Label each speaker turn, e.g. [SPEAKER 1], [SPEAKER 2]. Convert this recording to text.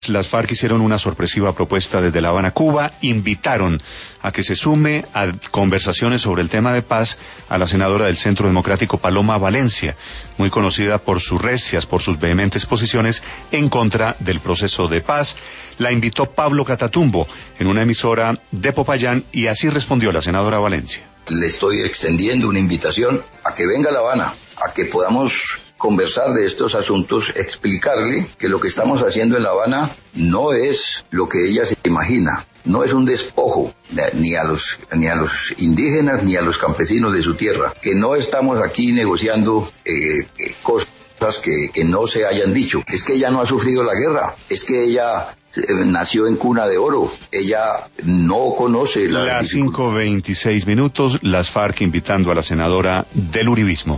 [SPEAKER 1] Las FARC hicieron una sorpresiva propuesta desde La Habana, Cuba. Invitaron a que se sume a conversaciones sobre el tema de paz a la senadora del Centro Democrático Paloma Valencia, muy conocida por sus recias, por sus vehementes posiciones en contra del proceso de paz. La invitó Pablo Catatumbo en una emisora de Popayán y así respondió la senadora Valencia.
[SPEAKER 2] Le estoy extendiendo una invitación a que venga a La Habana, a que podamos conversar de estos asuntos, explicarle que lo que estamos haciendo en La Habana no es lo que ella se imagina, no es un despojo ni a los indígenas ni a los campesinos de su tierra, que no estamos aquí negociando cosas que no se hayan dicho. Es que ella no ha sufrido la guerra, es que ella nació en cuna de oro, ella no conoce las
[SPEAKER 1] 5:26, las FARC invitando a la senadora del uribismo.